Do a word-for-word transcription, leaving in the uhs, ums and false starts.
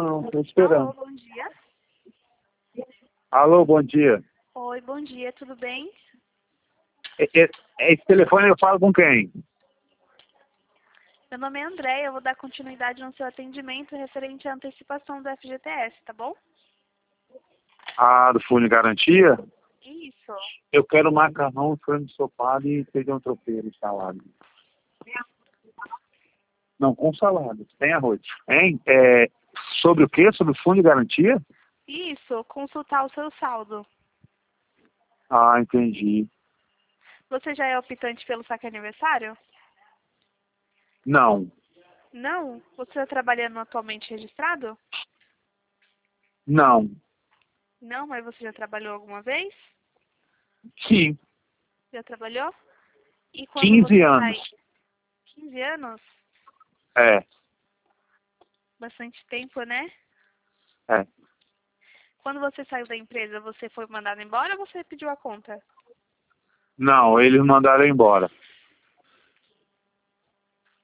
Não, tô Alô, esperando. bom dia. Alô, bom dia. Oi, bom dia, tudo bem? E- e- Esse telefone eu falo com quem? Meu nome é André, eu vou dar continuidade no seu atendimento referente à antecipação do F G T S, tá bom? Ah, do Fundo de Garantia? Isso. Eu quero macarrão, frango ensopado e feijão tropeiro, salada. Não, com salada, sem arroz. Hein? É, sobre o quê? Sobre o Fundo de Garantia? Isso, consultar o seu saldo. Ah, entendi. Você já é optante pelo saque aniversário? Não, Não? Você está trabalhando atualmente registrado? não. Não, mas você já trabalhou alguma vez? Sim, Já trabalhou? E quando quinze você anos. sai? quinze anos? É, Bastante tempo, né? é. Quando você saiu da empresa, você foi mandado embora ou você pediu a conta? Não, eles mandaram embora.